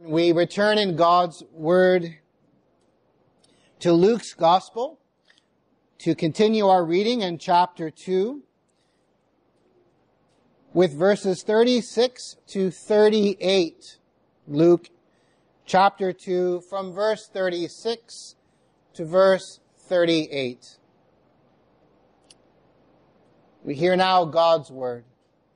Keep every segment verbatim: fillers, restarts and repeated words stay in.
We return in God's Word to Luke's Gospel to continue our reading in chapter two with verses thirty-six to thirty-eight. Luke chapter two from verse thirty-six to verse thirty-eight. We hear now God's Word.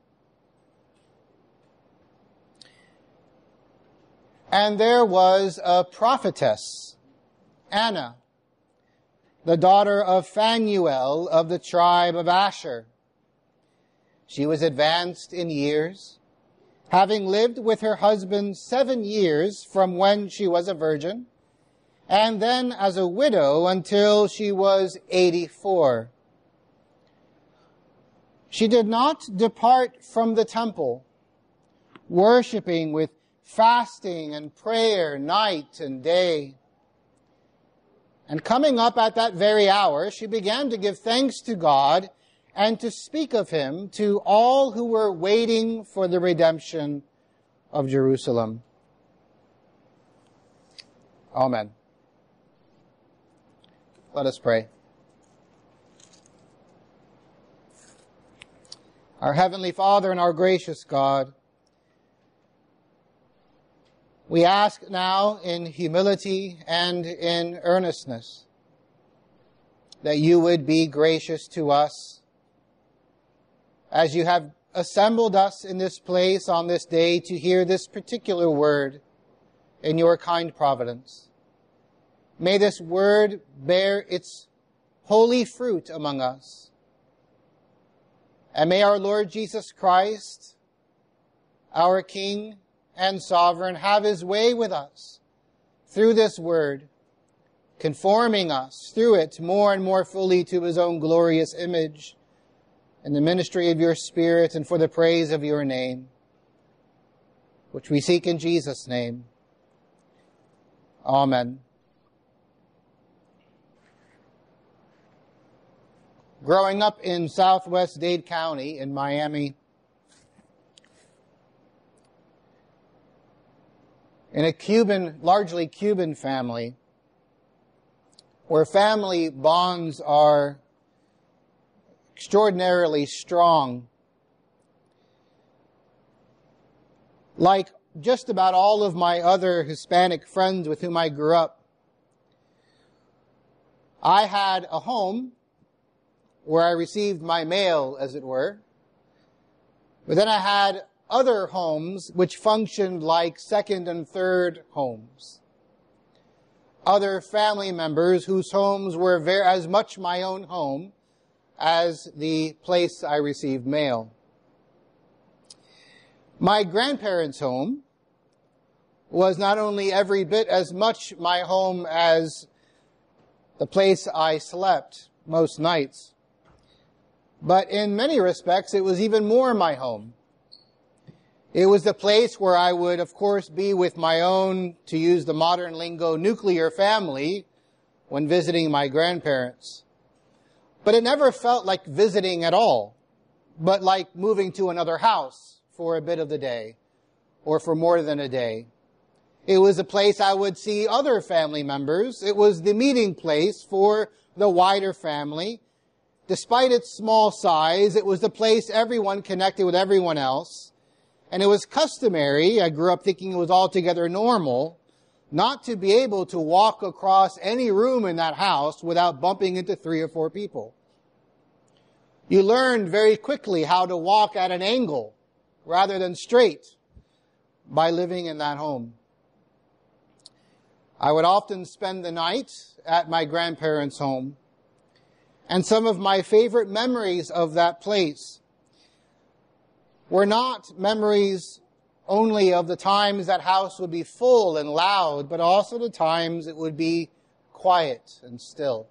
And there was a prophetess, Anna, the daughter of Phanuel of the tribe of Asher. She was advanced in years, having lived with her husband seven years from when she was a virgin, and then as a widow until she was eighty-four. She did not depart from the temple, worshiping with fasting and prayer night and day. And coming up at that very hour, she began to give thanks to God and to speak of him to all who were waiting for the redemption of Jerusalem. Amen. Let us pray. Our Heavenly Father and our gracious God, we ask now in humility and in earnestness that you would be gracious to us as you have assembled us in this place on this day to hear this particular word in your kind providence. May this word bear its holy fruit among us. And may our Lord Jesus Christ, our King and Sovereign, have his way with us through this word, conforming us through it more and more fully to his own glorious image in the ministry of your Spirit and for the praise of your name, which we seek in Jesus' name. Amen. Growing up in southwest Dade County in Miami, in a Cuban, largely Cuban family, where family bonds are extraordinarily strong, like just about all of my other Hispanic friends with whom I grew up, I had a home where I received my mail, as it were, but then I had other homes which functioned like second and third homes. Other family members whose homes were very, as much my own home as the place I received mail. My grandparents' home was not only every bit as much my home as the place I slept most nights, but in many respects it was even more my home. It was the place where I would, of course, be with my own, to use the modern lingo, nuclear family when visiting my grandparents. But it never felt like visiting at all, but like moving to another house for a bit of the day, or for more than a day. It was a place I would see other family members. It was the meeting place for the wider family. Despite its small size, it was the place everyone connected with everyone else. And it was customary, I grew up thinking it was altogether normal, not to be able to walk across any room in that house without bumping into three or four people. You learned very quickly how to walk at an angle rather than straight by living in that home. I would often spend the night at my grandparents' home, and some of my favorite memories of that place were not memories only of the times that house would be full and loud, but also the times it would be quiet and still.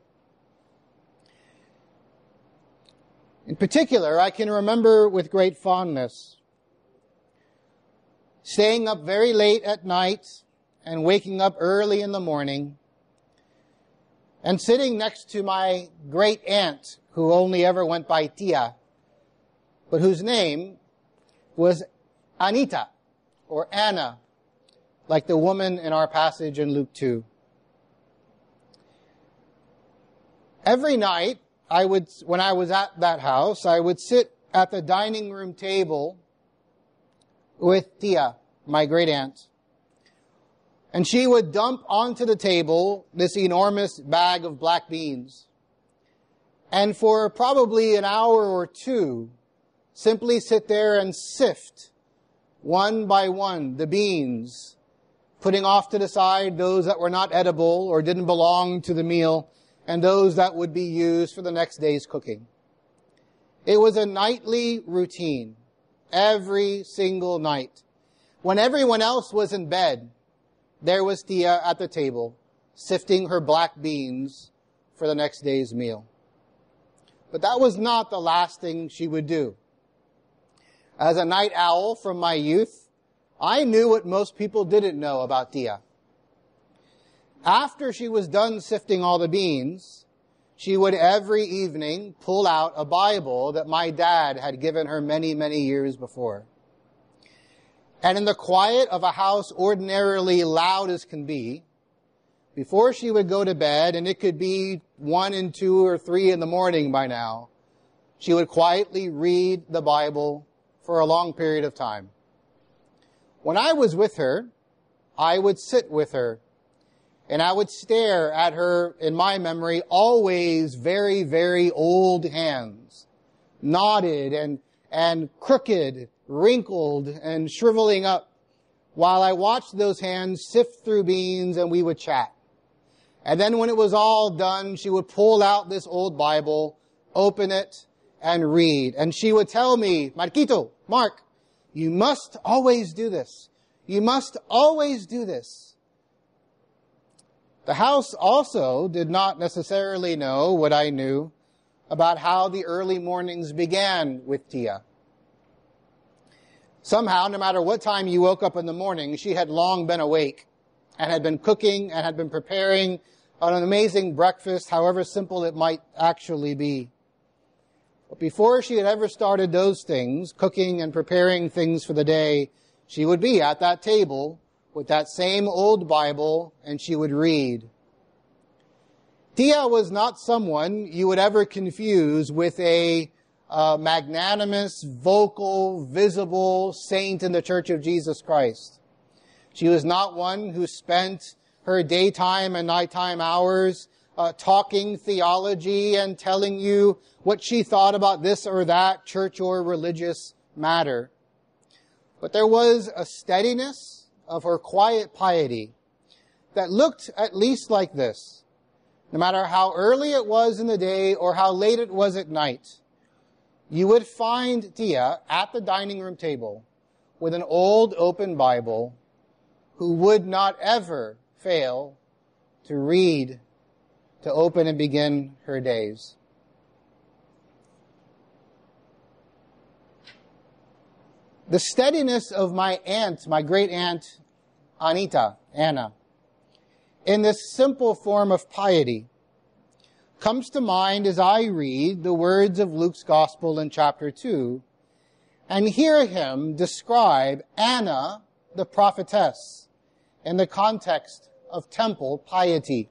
In particular, I can remember with great fondness staying up very late at night and waking up early in the morning and sitting next to my great aunt, who only ever went by Tia, but whose name was Anita, or Anna, like the woman in our passage in Luke two. Every night, I would, when I was at that house, I would sit at the dining room table with Tia, my great aunt. And she would dump onto the table this enormous bag of black beans. And for probably an hour or two, simply sit there and sift one by one the beans, putting off to the side those that were not edible or didn't belong to the meal, and those that would be used for the next day's cooking. It was a nightly routine, every single night. When everyone else was in bed, there was Tia at the table, sifting her black beans for the next day's meal. But that was not the last thing she would do. As a night owl from my youth, I knew what most people didn't know about Tia. After she was done sifting all the beans, she would every evening pull out a Bible that my dad had given her many, many years before. And in the quiet of a house ordinarily loud as can be, before she would go to bed, and it could be one and two or three in the morning by now, she would quietly read the Bible for a long period of time. When I was with her, I would sit with her, and I would stare at her, in my memory, always very, very old hands, knotted and, and crooked, wrinkled and shriveling up, while I watched those hands sift through beans and we would chat. And then when it was all done, she would pull out this old Bible, open it, and read. And she would tell me, Marquito, Mark, you must always do this. You must always do this. The house also did not necessarily know what I knew about how the early mornings began with Tia. Somehow, no matter what time you woke up in the morning, she had long been awake and had been cooking and had been preparing an amazing breakfast, however simple it might actually be. But before she had ever started those things, cooking and preparing things for the day, she would be at that table with that same old Bible, and she would read. Tia was not someone you would ever confuse with a uh, magnanimous, vocal, visible saint in the Church of Jesus Christ. She was not one who spent her daytime and nighttime hours uh, talking theology and telling you what she thought about this or that church or religious matter. But there was a steadiness of her quiet piety that looked at least like this. No matter how early it was in the day or how late it was at night, you would find Tia at the dining room table with an old open Bible who would not ever fail to read, to open and begin her days. The steadiness of my aunt, my great aunt Anita, Anna, in this simple form of piety, comes to mind as I read the words of Luke's Gospel in chapter two and hear him describe Anna, the prophetess, in the context of temple piety.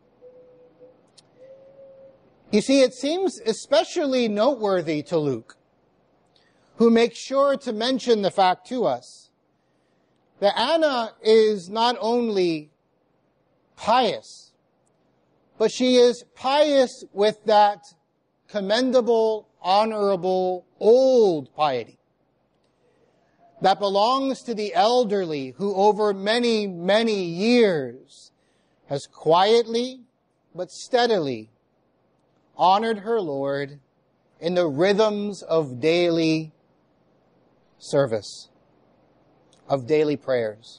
You see, it seems especially noteworthy to Luke, who makes sure to mention the fact to us that Anna is not only pious, but she is pious with that commendable, honorable, old piety that belongs to the elderly who over many, many years has quietly but steadily honored her Lord in the rhythms of daily service, of daily prayers.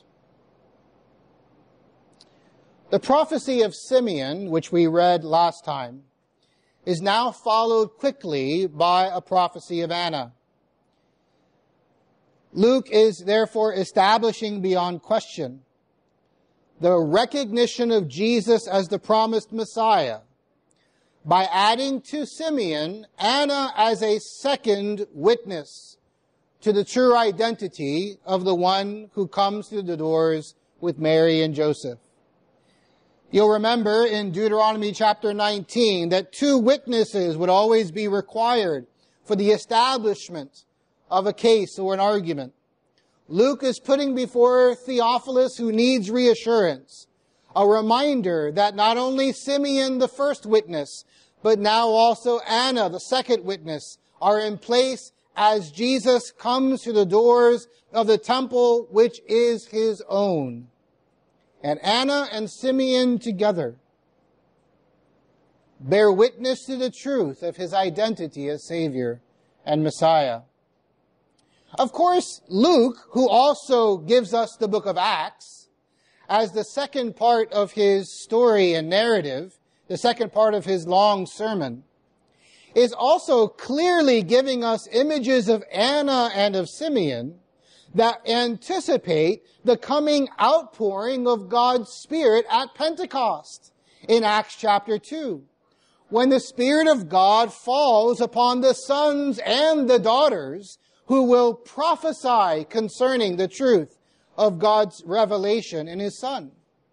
The prophecy of Simeon, which we read last time, is now followed quickly by a prophecy of Anna. Luke is therefore establishing beyond question the recognition of Jesus as the promised Messiah by adding to Simeon Anna as a second witness to the true identity of the one who comes through the doors with Mary and Joseph. You'll remember in Deuteronomy chapter nineteen that two witnesses would always be required for the establishment of a case or an argument. Luke is putting before Theophilus, who needs reassurance, a reminder that not only Simeon, the first witness, but now also Anna, the second witness, are in place as Jesus comes to the doors of the temple, which is his own. And Anna and Simeon together bear witness to the truth of his identity as Savior and Messiah. Of course, Luke, who also gives us the book of Acts as the second part of his story and narrative, the second part of his long sermon, is also clearly giving us images of Anna and of Simeon that anticipate the coming outpouring of God's Spirit at Pentecost in Acts chapter two, when the Spirit of God falls upon the sons and the daughters who will prophesy concerning the truth of God's revelation in his Son.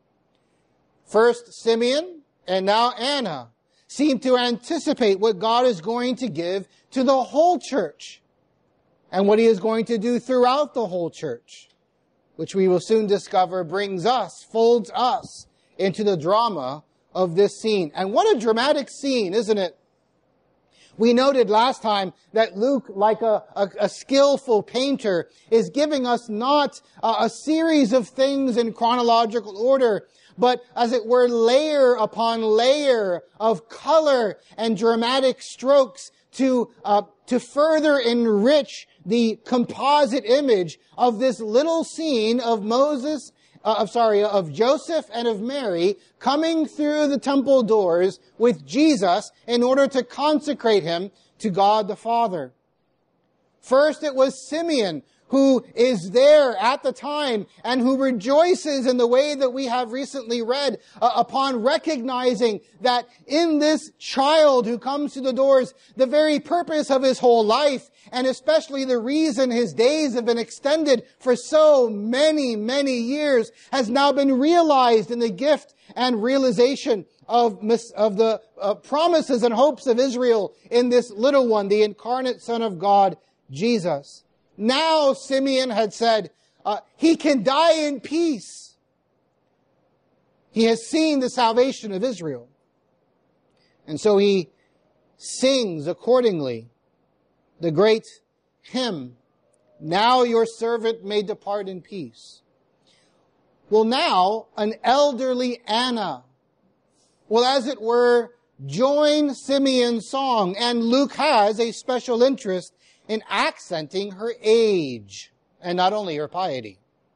First Simeon and now Anna seem to anticipate what God is going to give to the whole church and what he is going to do throughout the whole church, which we will soon discover brings us, folds us into the drama of this scene. And what a dramatic scene, isn't it? We noted last time that Luke, like a, a, a skillful painter, is giving us not a, a series of things in chronological order, but as it were, layer upon layer of color and dramatic strokes to uh, to further enrich the composite image of this little scene of Moses, uh, of sorry, of Joseph and of Mary coming through the temple doors with Jesus in order to consecrate him to God the Father. First, it was Simeon, who is there at the time and who rejoices in the way that we have recently read uh, upon recognizing that in this child who comes to the doors, the very purpose of his whole life, and especially the reason his days have been extended for so many, many years, has now been realized in the gift and realization of, of the uh, promises and hopes of Israel in this little one, the incarnate Son of God, Jesus. Now Simeon had said, uh, he can die in peace. He has seen the salvation of Israel. And so he sings accordingly the great hymn, "Now your servant may depart in peace." Well, now an elderly Anna will, as it were, join Simeon's song, and Luke has a special interest in accenting her age, and not only her piety.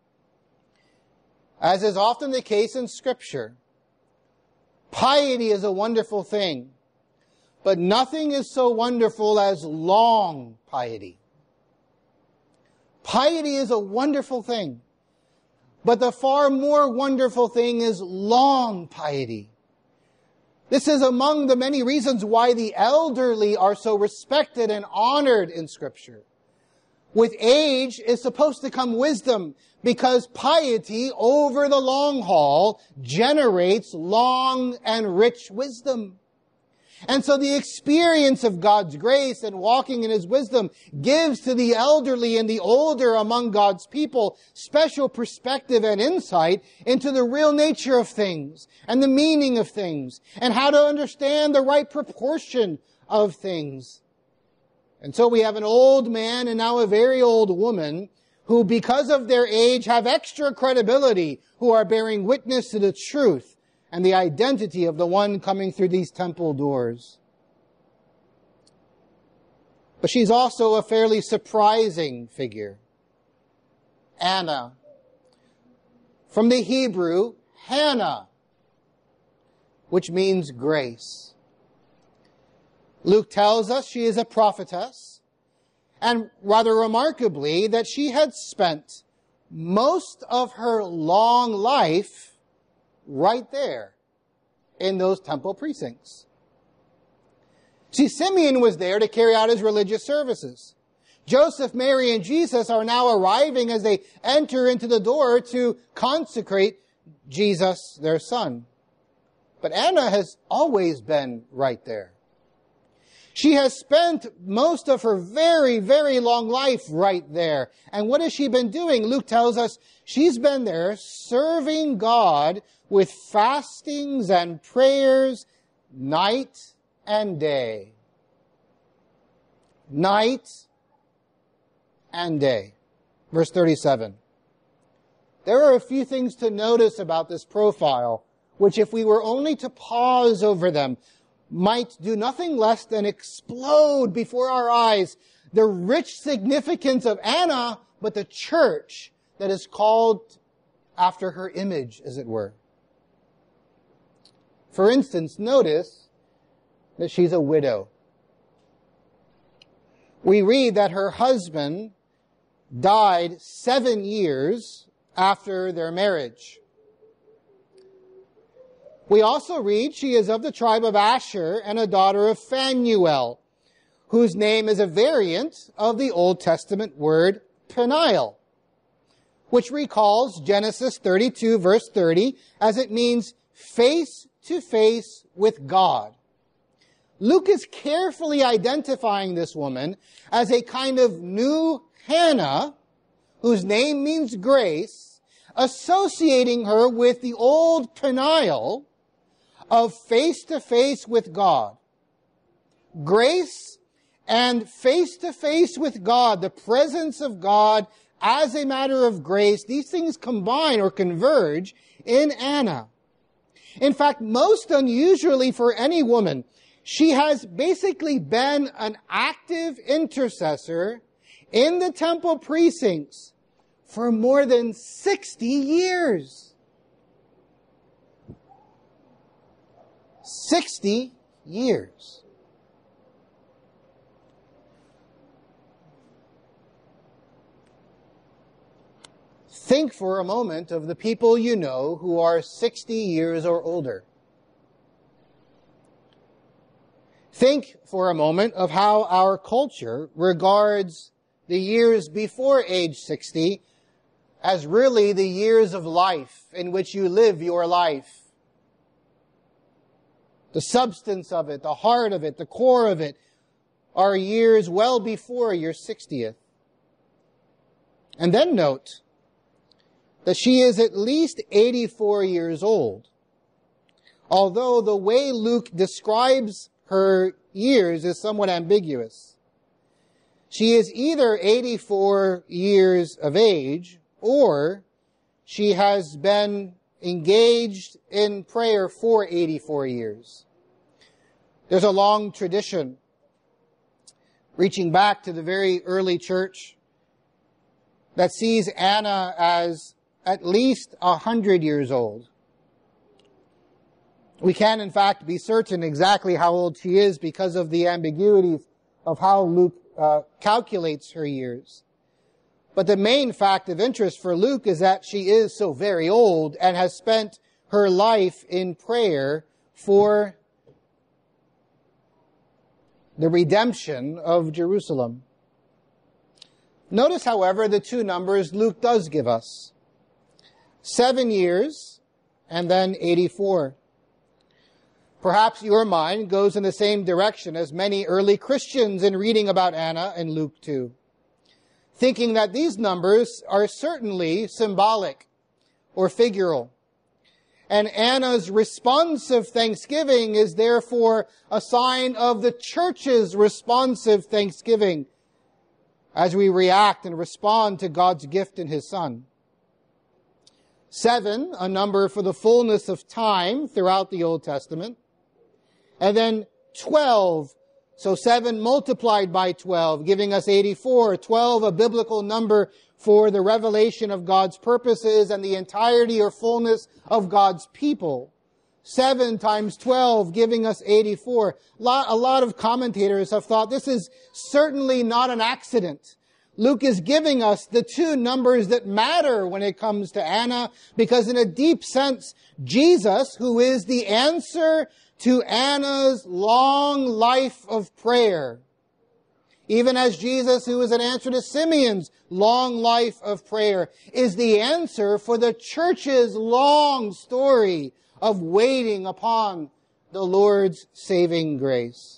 As is often the case in Scripture, piety is a wonderful thing, but nothing is so wonderful as long piety. Piety is a wonderful thing, but the far more wonderful thing is long piety. This is among the many reasons why the elderly are so respected and honored in Scripture. With age is supposed to come wisdom, because piety over the long haul generates long and rich wisdom. And so the experience of God's grace and walking in his wisdom gives to the elderly and the older among God's people special perspective and insight into the real nature of things and the meaning of things and how to understand the right proportion of things. And so we have an old man and now a very old woman who, because of their age, have extra credibility, who are bearing witness to the truth and the identity of the one coming through these temple doors. But she's also a fairly surprising figure. Anna. From the Hebrew, Hannah, which means grace. Luke tells us she is a prophetess, and rather remarkably, that she had spent most of her long life right there in those temple precincts. See, Simeon was there to carry out his religious services, Joseph, Mary, and Jesus are now arriving as they enter into the door to consecrate Jesus, their son. But Anna has always been right there. She has spent most of her very, very long life right there. And what has she been doing? Luke tells us she's been there serving God with fastings and prayers night and day. Night and day. Verse thirty-seven. There are a few things to notice about this profile, which if we were only to pause over them, might do nothing less than explode before our eyes the rich significance of Anna, but the church that is called after her image, as it were. For instance, notice that she's a widow. We read that her husband died seven years after their marriage. We also read she is of the tribe of Asher and a daughter of Phanuel, whose name is a variant of the Old Testament word Peniel, which recalls Genesis thirty-two verse thirty as it means face to face with God. Luke is carefully identifying this woman as a kind of new Hannah, whose name means grace, associating her with the old Peniel of face-to-face with God. Grace and face-to-face with God, the presence of God as a matter of grace, these things combine or converge in Anna. In fact, most unusually for any woman, she has basically been an active intercessor in the temple precincts for more than sixty years. sixty years. Think for a moment of the people you know who are sixty years or older. Think for a moment of how our culture regards the years before age sixty as really the years of life in which you live your life. The substance of it, the heart of it, the core of it are years well before your sixtieth. And then note that she is at least eighty-four years old. Although the way Luke describes her years is somewhat ambiguous. She is either eighty-four years of age, or she has been engaged in prayer for eighty-four years. There's a long tradition reaching back to the very early church that sees Anna as at least a hundred years old. We can, in fact, be certain exactly how old she is because of the ambiguities of how Luke uh, calculates her years. But the main fact of interest for Luke is that she is so very old and has spent her life in prayer for the redemption of Jerusalem. Notice, however, the two numbers Luke does give us. Seven years and then eighty-four. Perhaps your mind goes in the same direction as many early Christians in reading about Anna and Luke two, thinking that these numbers are certainly symbolic or figural. And Anna's responsive thanksgiving is therefore a sign of the church's responsive thanksgiving as we react and respond to God's gift in His Son. Seven, a number for the fullness of time throughout the Old Testament. And then twelve, so seven multiplied by twelve, giving us eighty-four. twelve, a biblical number for the revelation of God's purposes and the entirety or fullness of God's people. seven times twelve, giving us eighty-four. A lot of commentators have thought this is certainly not an accident. Luke is giving us the two numbers that matter when it comes to Anna, because in a deep sense, Jesus, who is the answer to Anna's long life of prayer, Even as Jesus, who is an answer to Simeon's long life of prayer, is the answer for the church's long story of waiting upon the Lord's saving grace.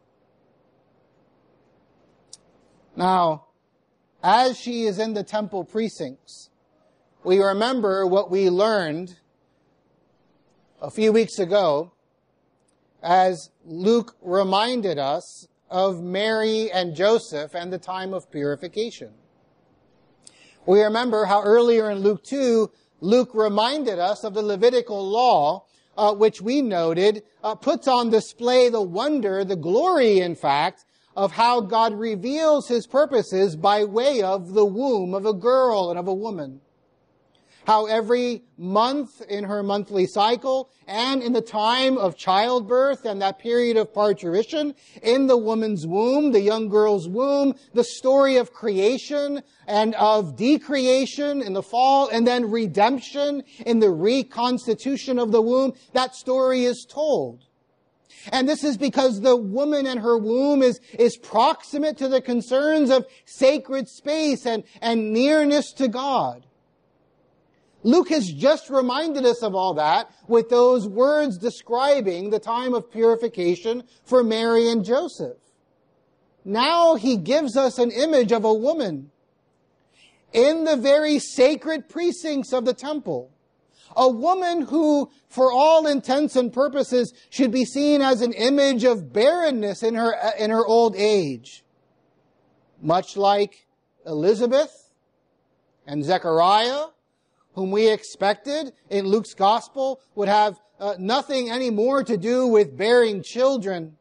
Now, as she is in the temple precincts, we remember what we learned a few weeks ago as Luke reminded us of Mary and Joseph and the time of purification. We remember how earlier in Luke two, Luke reminded us of the Levitical law, uh, which we noted uh, puts on display the wonder, the glory, in fact, of how God reveals his purposes by way of the womb of a girl and of a woman. How every month in her monthly cycle and in the time of childbirth and that period of parturition, in the woman's womb, the young girl's womb, the story of creation and of decreation in the fall, and then redemption in the reconstitution of the womb, that story is told. And this is because the woman and her womb is, is proximate to the concerns of sacred space and, and nearness to God. Luke has just reminded us of all that with those words describing the time of purification for Mary and Joseph. Now he gives us an image of a woman in the very sacred precincts of the temple. A woman who, for all intents and purposes, should be seen as an image of barrenness in her, in her old age. Much like Elizabeth and Zechariah, whom we expected in Luke's gospel would have uh, nothing any more to do with bearing children.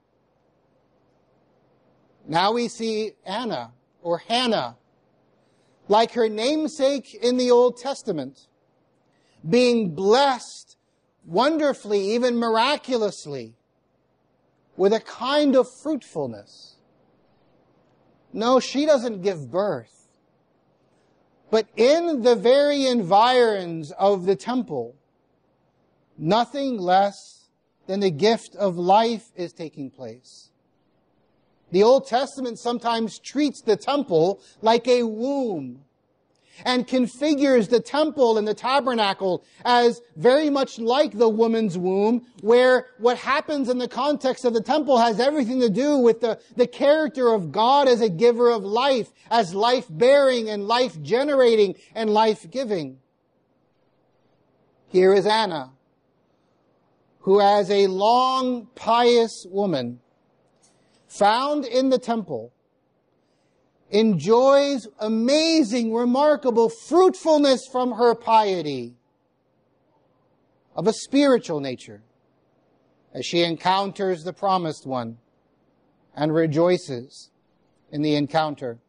Now we see Anna, or Hannah, like her namesake in the Old Testament, being blessed wonderfully, even miraculously, with a kind of fruitfulness. No, she doesn't give birth. But in the very environs of the temple, nothing less than the gift of life is taking place. The Old Testament sometimes treats the temple like a womb and configures the temple and the tabernacle as very much like the woman's womb, where what happens in the context of the temple has everything to do with the, the character of God as a giver of life, as life-bearing and life-generating and life-giving. Here is Anna, who as a long, pious woman found in the temple, enjoys amazing, remarkable fruitfulness from her piety of a spiritual nature as she encounters the promised one and rejoices in the encounter.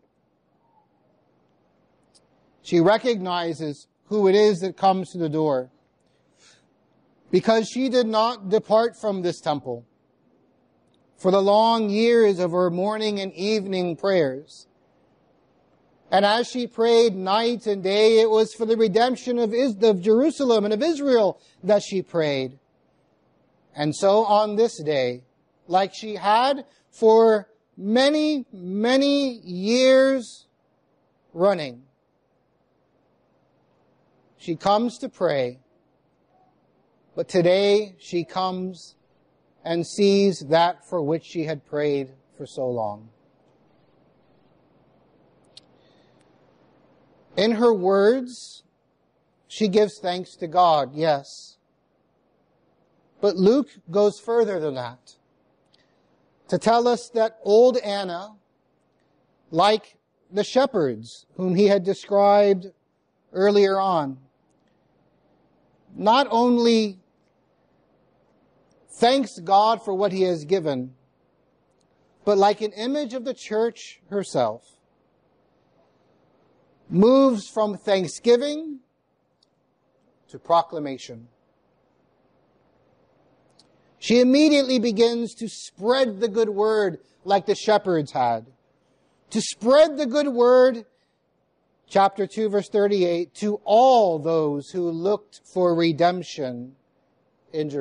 She recognizes who it is that comes to the door because she did not depart from this temple for the long years of her morning and evening prayers. And as she prayed night and day, it was for the redemption of, of Jerusalem and of Israel that she prayed. And so on this day, like she had for many, many years running, she comes to pray. But today she comes and sees that for which she had prayed for so long. In her words, she gives thanks to God, yes. But Luke goes further than that to tell us that old Anna, like the shepherds whom he had described earlier on, not only thanks God for what he has given, but like an image of the church herself, moves from thanksgiving to proclamation. She immediately begins to spread the good word like the shepherds had. To spread the good word, chapter two, verse thirty-eight, to all those who looked for redemption in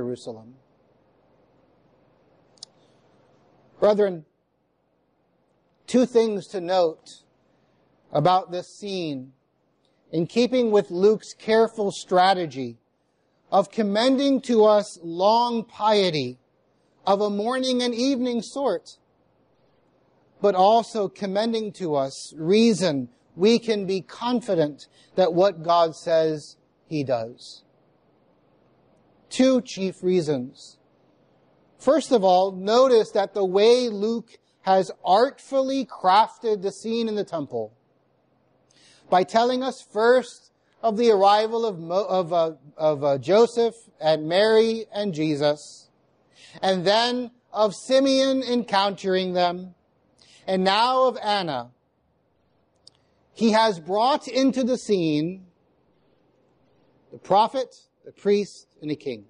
Two things to note about this scene, in keeping with Luke's careful strategy of commending to us long piety of a morning and evening sort, but also commending to us reason we can be confident that what God says He does. Two chief reasons. First of all, notice that the way Luke has artfully crafted the scene in the temple, by telling us first of the arrival of, Mo, of, uh, of uh, Joseph and Mary and Jesus, and then of Simeon encountering them, and now of Anna. He has brought into the scene the prophet, the priest, and the king.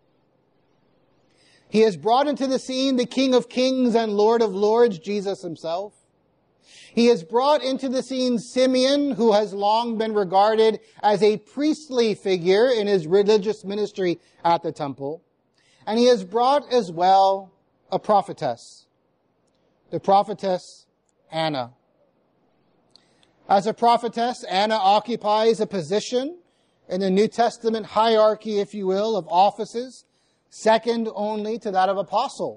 He has brought into the scene the King of Kings and Lord of Lords, Jesus himself. He has brought into the scene Simeon, who has long been regarded as a priestly figure in his religious ministry at the temple. And he has brought as well a prophetess, the prophetess Anna. As a prophetess, Anna occupies a position in the New Testament hierarchy, if you will, of offices, second only to that of apostle.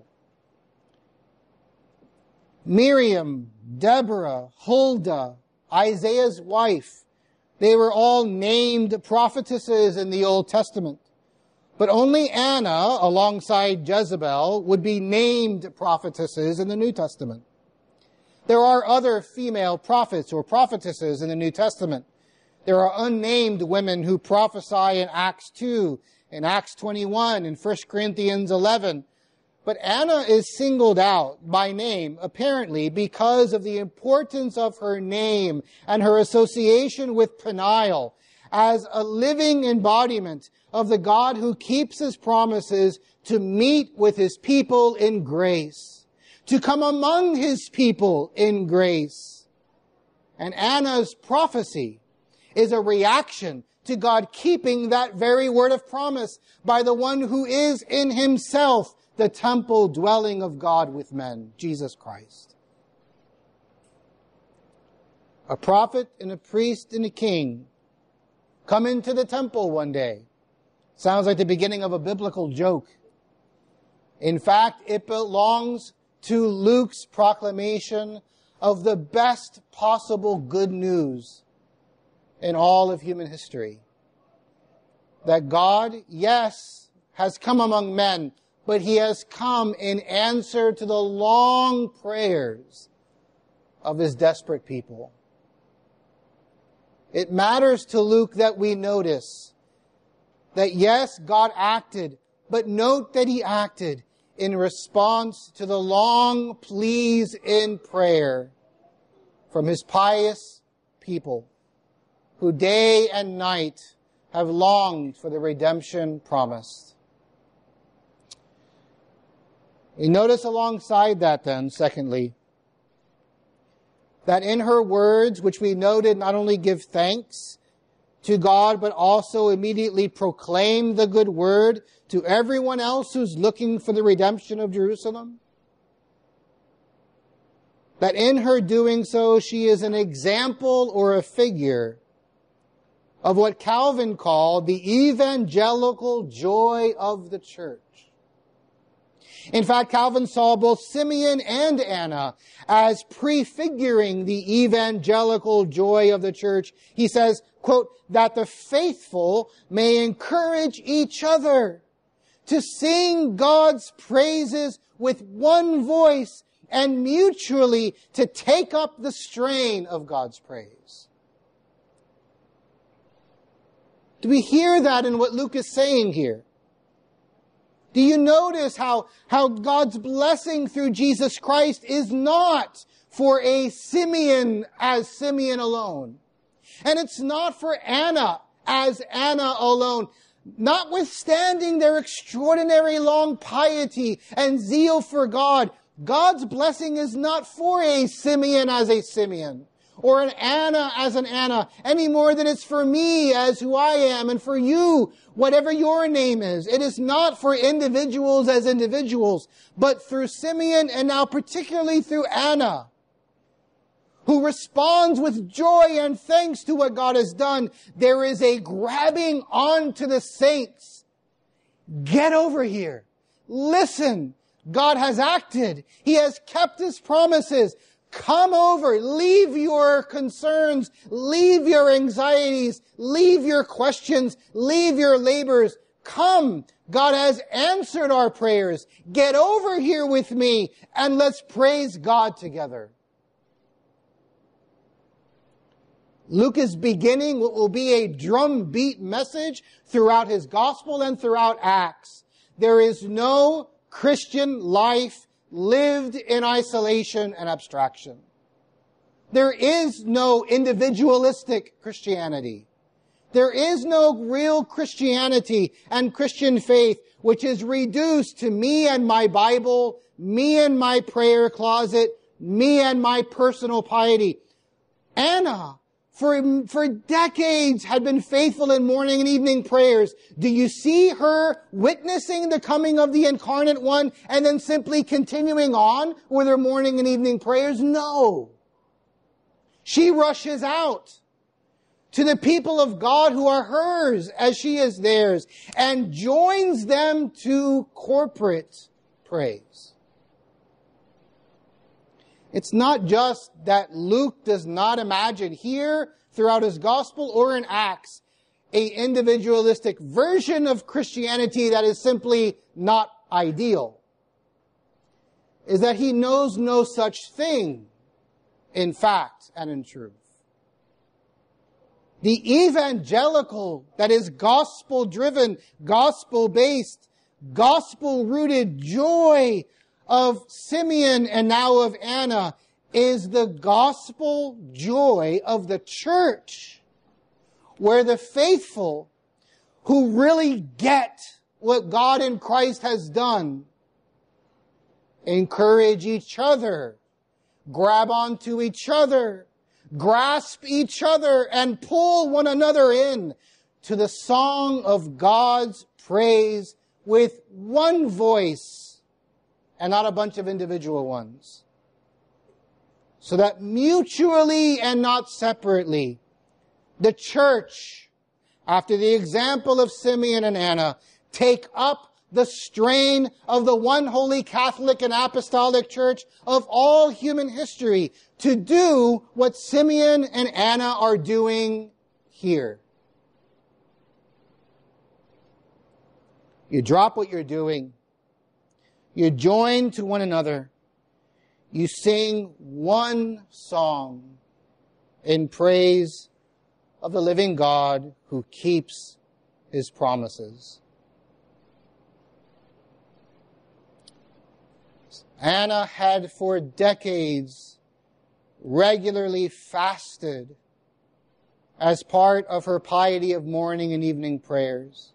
Miriam, Deborah, Huldah, Isaiah's wife, they were all named prophetesses in the Old Testament. But only Anna, alongside Jezebel, would be named prophetesses in the New Testament. There are other female prophets or prophetesses in the New Testament. There are unnamed women who prophesy in Acts two, in Acts twenty-one, in First Corinthians eleven. But Anna is singled out by name, apparently, because of the importance of her name and her association with Peniel as a living embodiment of the God who keeps His promises to meet with His people in grace, to come among His people in grace. And Anna's prophecy is a reaction to God keeping that very word of promise by the one who is in Himself the temple dwelling of God with men, Jesus Christ. A prophet and a priest and a king come into the temple one day. Sounds like the beginning of a biblical joke. In fact, it belongs to Luke's proclamation of the best possible good news in all of human history. That God, yes, has come among men, but He has come in answer to the long prayers of His desperate people. It matters to Luke that we notice that yes, God acted, but note that He acted in response to the long pleas in prayer from His pious people who day and night have longed for the redemption promised. We notice alongside that then, secondly, that in her words, which we noted not only give thanks to God, but also immediately proclaim the good word to everyone else who's looking for the redemption of Jerusalem, that in her doing so, she is an example or a figure of what Calvin called the evangelical joy of the church. In fact, Calvin saw both Simeon and Anna as prefiguring the evangelical joy of the church. He says, quote, that the faithful may encourage each other to sing God's praises with one voice and mutually to take up the strain of God's praise. Do we hear that in what Luke is saying here? Do you notice how, how God's blessing through Jesus Christ is not for a Simeon as Simeon alone? And it's not for Anna as Anna alone. Notwithstanding their extraordinary long piety and zeal for God, God's blessing is not for a Simeon as a Simeon, or an Anna as an Anna, any more than it's for me as who I am, and for you, whatever your name is. It is not for individuals as individuals, but through Simeon, and now particularly through Anna, who responds with joy and thanks to what God has done, there is a grabbing on to the saints. Get over here. Listen. God has acted. He has kept His promises. Come over. Leave your concerns. Leave your anxieties. Leave your questions. Leave your labors. Come. God has answered our prayers. Get over here with me and let's praise God together. Luke is beginning what will be a drumbeat message throughout his gospel and throughout Acts. There is no Christian life lived in isolation and abstraction. There is no individualistic Christianity. There is no real Christianity and Christian faith which is reduced to me and my Bible, me and my prayer closet, me and my personal piety. Anna, for, for decades, had been faithful in morning and evening prayers. Do you see her witnessing the coming of the Incarnate One and then simply continuing on with her morning and evening prayers? No. She rushes out to the people of God who are hers as she is theirs and joins them to corporate praise. It's not just that Luke does not imagine here throughout his gospel or in Acts a individualistic version of Christianity that is simply not ideal. Is that he knows no such thing in fact and in truth. The evangelical, that is gospel-driven, gospel-based, gospel-rooted joy of Simeon and now of Anna is the gospel joy of the church, where the faithful who really get what God in Christ has done encourage each other, grab onto each other, grasp each other, and pull one another in to the song of God's praise with one voice and not a bunch of individual ones. So that mutually and not separately, the church, after the example of Simeon and Anna, take up the strain of the one holy Catholic and Apostolic Church of all human history to do what Simeon and Anna are doing here. You drop what you're doing. You join to one another. You sing one song in praise of the living God who keeps His promises. Anna had for decades regularly fasted as part of her piety of morning and evening prayers.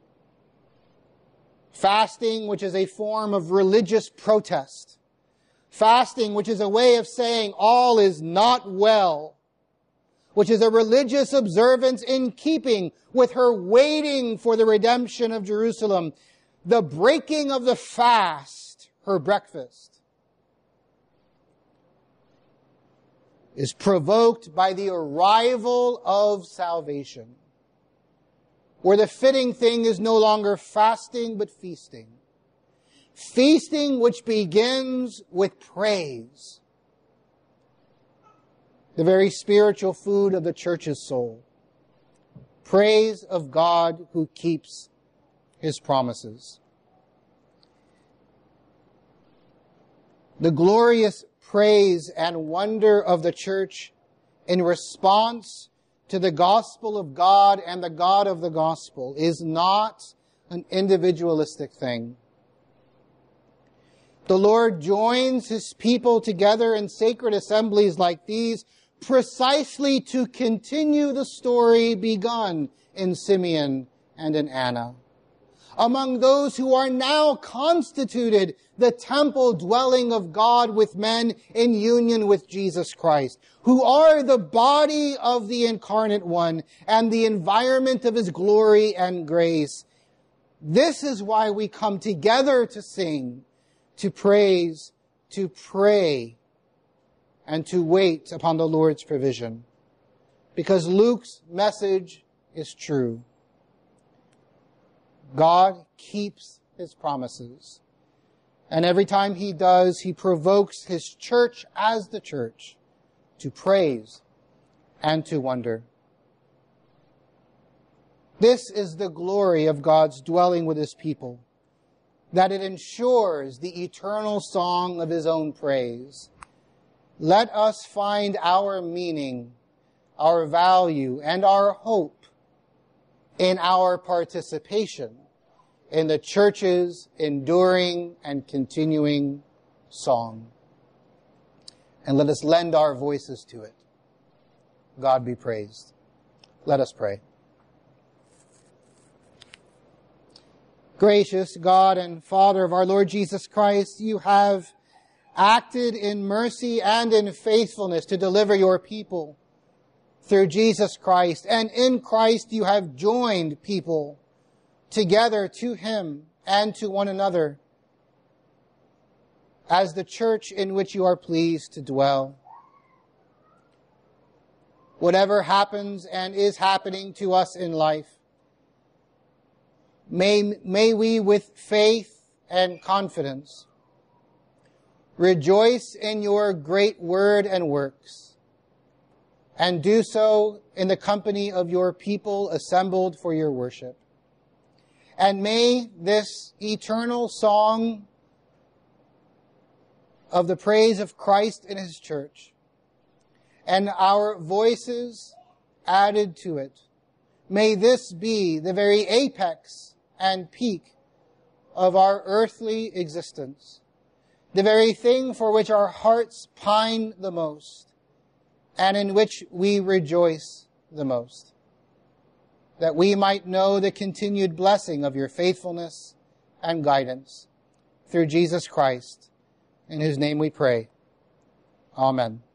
Fasting, which is a form of religious protest. Fasting, which is a way of saying all is not well. Which is a religious observance in keeping with her waiting for the redemption of Jerusalem. The breaking of the fast, her breakfast, is provoked by the arrival of salvation, where the fitting thing is no longer fasting but feasting. Feasting which begins with praise, the very spiritual food of the church's soul. Praise of God who keeps His promises. The glorious praise and wonder of the church in response to the gospel of God and the God of the gospel is not an individualistic thing. The Lord joins His people together in sacred assemblies like these precisely to continue the story begun in Simeon and in Anna. Among those who are now constituted the temple dwelling of God with men in union with Jesus Christ, who are the body of the Incarnate One and the environment of His glory and grace. This is why we come together to sing, to praise, to pray, and to wait upon the Lord's provision. Because Luke's message is true. God keeps his promises. And every time he does, he provokes his church as the church to praise and to wonder. This is the glory of God's dwelling with his people, that it ensures the eternal song of his own praise. Let us find our meaning, our value, and our hope in our participation in the church's enduring and continuing song. And let us lend our voices to it. God be praised. Let us pray. Gracious God and Father of our Lord Jesus Christ, you have acted in mercy and in faithfulness to deliver your people through Jesus Christ. And in Christ you have joined people together to him and to one another as the church in which you are pleased to dwell. Whatever happens and is happening to us in life, may, may we with faith and confidence rejoice in your great word and works, and do so in the company of your people assembled for your worship. And may this eternal song of the praise of Christ in his church, and our voices added to it, may this be the very apex and peak of our earthly existence, the very thing for which our hearts pine the most, and in which we rejoice the most, that we might know the continued blessing of your faithfulness and guidance through Jesus Christ, in whose name we pray. Amen.